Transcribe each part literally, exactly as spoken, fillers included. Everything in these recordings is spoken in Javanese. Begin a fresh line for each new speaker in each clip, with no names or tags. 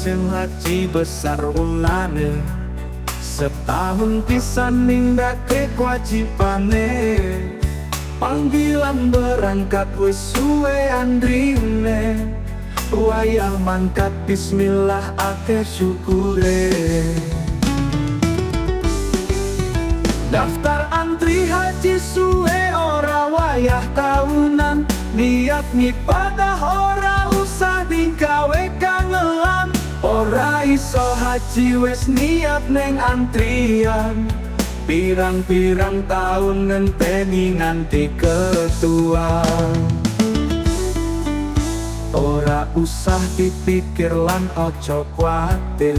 sing haji besar ulane, setahun pisan nindake kewajibane. Panggilan berangkat wis suwe andrine, wayah mangkat bismillah akeh syukure. Daftar antri haji suwe ora wayah tahunan, niat ngibadah ora usah digawe kangelan. Ora iso haji wis niat neng antrian, pirang-pirang tahun ngenteni nganti ketuaan. Ora usah dipikir lan ojo kuatir,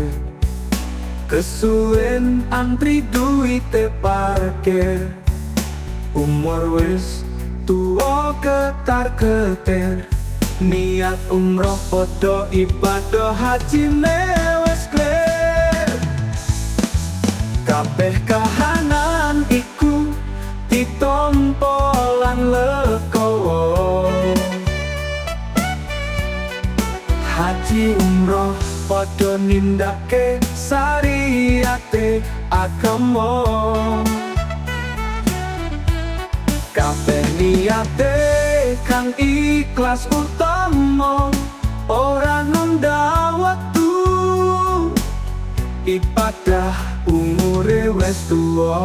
kesuwen antri duwite parkir. Umur wis tuwa ketar-ketir, niat umroh podo ibadah hajine wis clear. Kabeh kahanan iku ditampa lan legowo, haji umroh podo nindake syariate agama. Kabeh niate kang ikhlas utama, ora nunda waktu ibadah umure wis tuwa.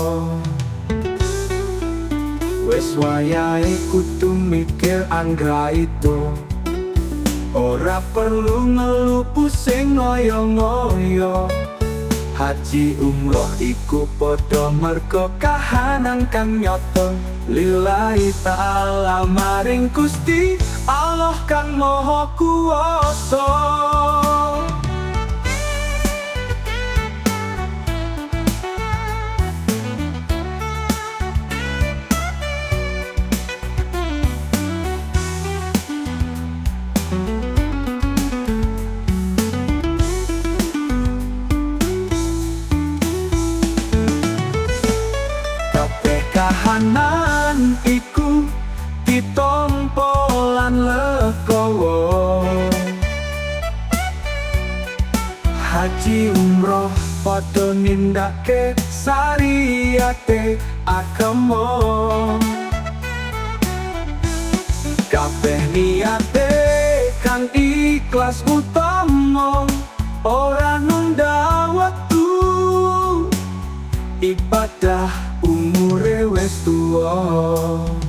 Wis wayahe kudu mikir angga itu, ora perlu ngelu pusing ngoyo-ngoyo. Haji umroh iku podo mergo kahanan kang nyoto, lillahi ta'ala maring Gusti Allah kang maha kuwasa. Kahanan iku ditampa lan legowo, haji umroh podo nindake syariate agama. Kabeh niate kang ikhlas utama, ora nunda waktu ibadah umure wis tuwa.